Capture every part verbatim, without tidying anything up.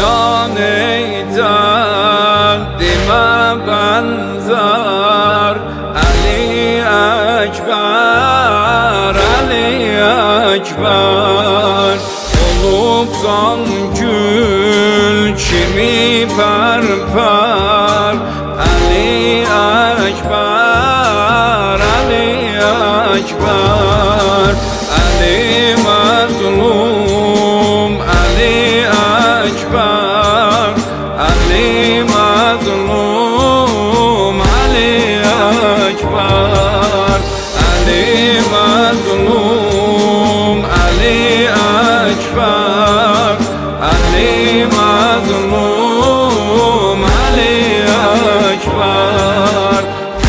Beyan eyden dime benzer Ali Ekber, Ali Ekber. Olup zan gül kimi perper Ali Ekber, Ali Ekber. Ali mazlum, Ali Ekber. Ali mazlum, Ali Ekber. Ali mazlum, Ali Ekber. Ali mazlum, Ali Ekber.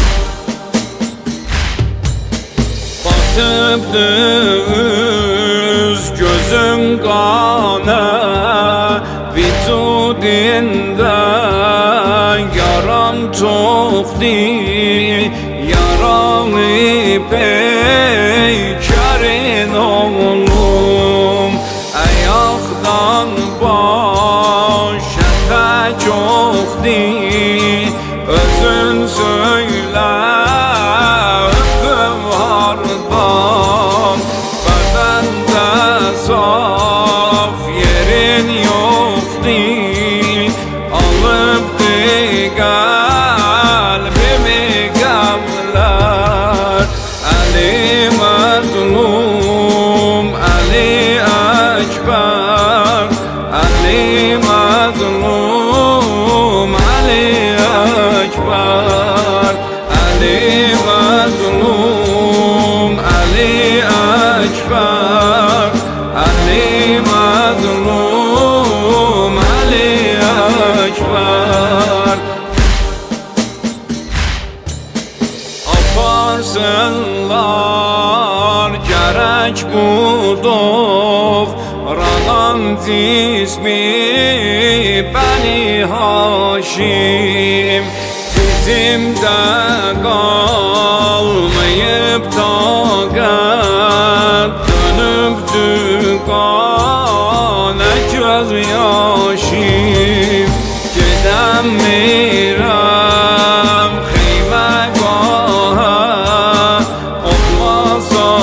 Batıp düz gözüm kana vücudinde yaram çoktu, yaralı peykerin oğlum. Ayaktan başa tek yoktu, özün söyle öpüm hardan. Bedende saf yerin yoktu, alıptı kalbimi gamlar. Ali mazlum, Ali Ekber. Ali mazlum, Ali Ekber. Ali mazlum, Ali Ekber. Ali mazlum, Ali Ekber. Aparsınlar gerek budur Ranan cismi Beni Haşim. Bizimde kalmayıp takat, dönüp dükane göz yaşım. Gidemirem xeymegaha, olmasa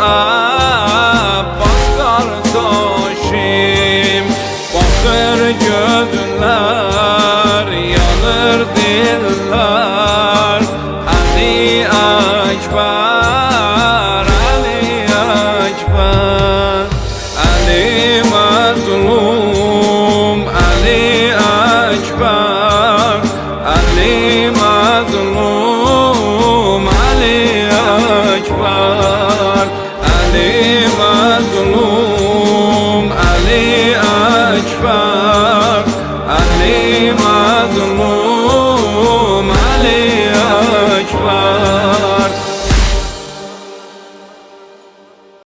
Abbas kardeşim. Bakır gözler, yanır diller. Ali Ekber, Ali Ekber. Ali mazlum, Ali Ekber. Ali mazlum, Ali Ekber. Ali mazlum, Ali Ekber. Ali mazlum.